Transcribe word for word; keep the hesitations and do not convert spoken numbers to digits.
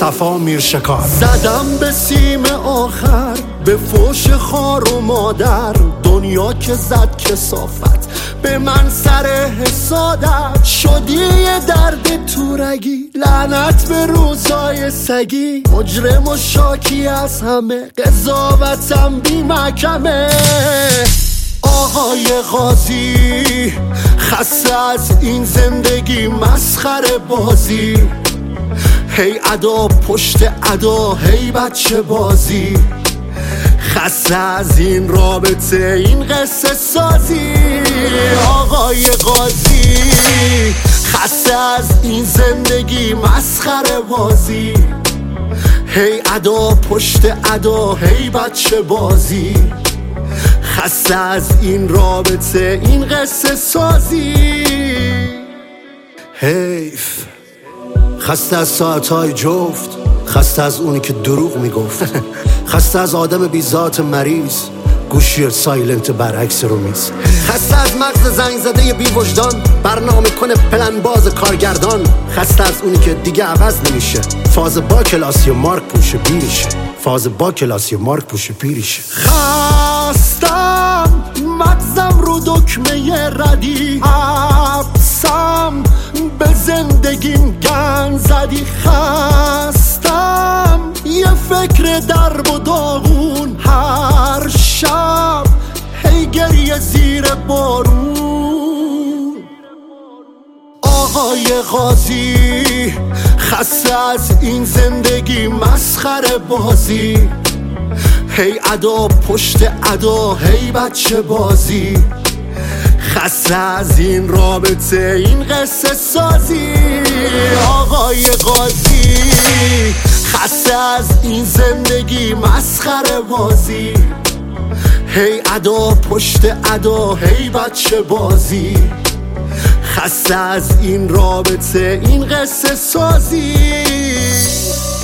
صفا میرشکار. زدم به سیم آخر، به فوش خار و مادر، دنیا که زد کثافت به من سر حسادت. شدی یه درد تورگی، لعنت به روزای سگی، مجرم و شاکی از همه، قضاوتم بی محکمه. آقای قاضی خسته از این زندگی مسخره بازی، هی ادا پشت ادا، هی بچه بازی. خسته از این رابطه، این قصه سازی. آقای قاضی خسته از این زندگی مسخره بازی، هی ادا پشت ادا، هی بچه بازی. خسته از این رابطه، این قصه سازی. حیف. خسته از ساعتهای جفت، خسته از اونی که دروغ میگفت، خسته از آدم بی ذات مریض، گوشی سایلنت برعکس رو میز. خسته از مغز زنگ زده بی وجدان، برنامه کنه پلن باز کارگردان. خسته از اونی که دیگه عوض نمیشه، فاز با کلاسی و مارک پوشه پیریشه، فاز با کلاسی و مارک پوشه پیریشه. خستم مغزم رو دکمه ردی، حبسم به زندگیم گن زدی. خستم یه فکر درب و داغون، هر شب هی گریه زیر بارون. آقای قاضی خسته از این زندگی مسخره بازی، هی ادا پشت ادا، هی بچه بازی. خسته از این رابطه، این قصه سازی. آقای قاضی خسته از این زندگی مسخره بازی، هی ادا پشت ادا، هی بچه بازی. خسته از این رابطه، این قصه سازی.